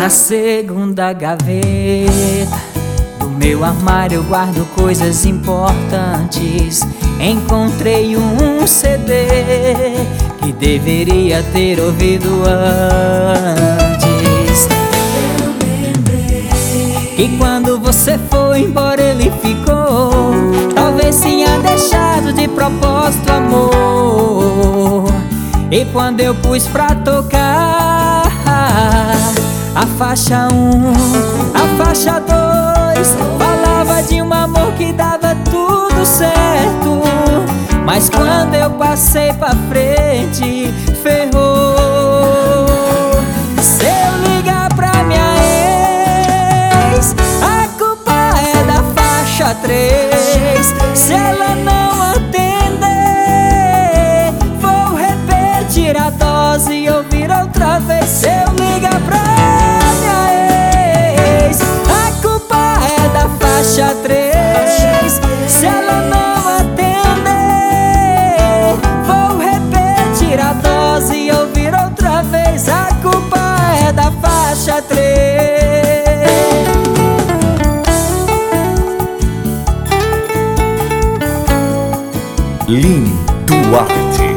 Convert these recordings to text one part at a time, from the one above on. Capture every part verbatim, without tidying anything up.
Na segunda gaveta do meu armário eu guardo coisas importantes. Encontrei um C D que deveria ter ouvido antes. Eu lembrei E quando você foi embora ele ficou. Talvez tenha deixado de propósito, amor. E quando eu pus pra tocar a faixa um, a faixa dois, falava de um amor que dava tudo certo. Mas quando eu passei pra frente, ferrou. Se eu ligar pra minha ex, a culpa é da faixa três. Se ela não atender, vou repetir a dose e ouvir outra vez. Se eu ligar pra minha ex, a culpa é da faixa três. Se ela não atender, vou repetir a dose e ouvir outra vez. A culpa é da faixa três. Lin Duarte.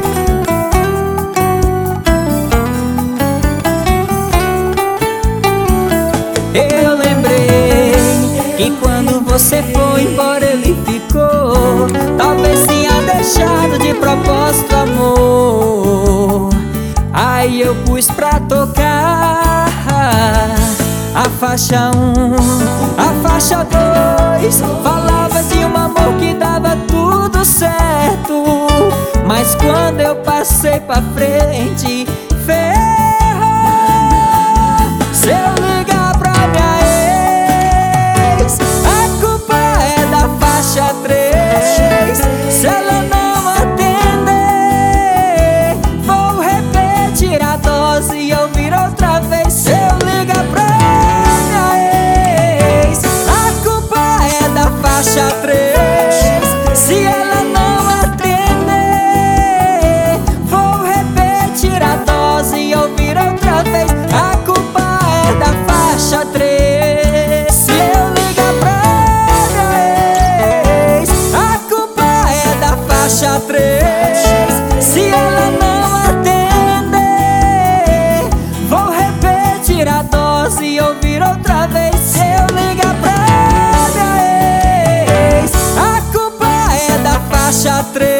Eu lembrei que quando você foi embora ele ficou. Talvez tenha deixado de propósito, amor. Aí eu pus pra tocar a faixa um, a faixa dois, falava de um amor que dava tudo certo. Mas quando eu passei pra frente, ferrou. Se eu ligar pra minha ex, a culpa é da faixa três. Se ela não atender, vou repetir a dose e ouvir outra vez. Se eu ligar pra minha ex, a culpa é da faixa três. Se ela não atender, vou repetir a dose e ouvir outra vez. A culpa é da faixa três. Se eu ligar pra minha ex, a culpa é da faixa três. Se ela não atender, vou repetir a dose e ouvir outra vez. Se eu ligar pra minha ex, a culpa é da faixa três.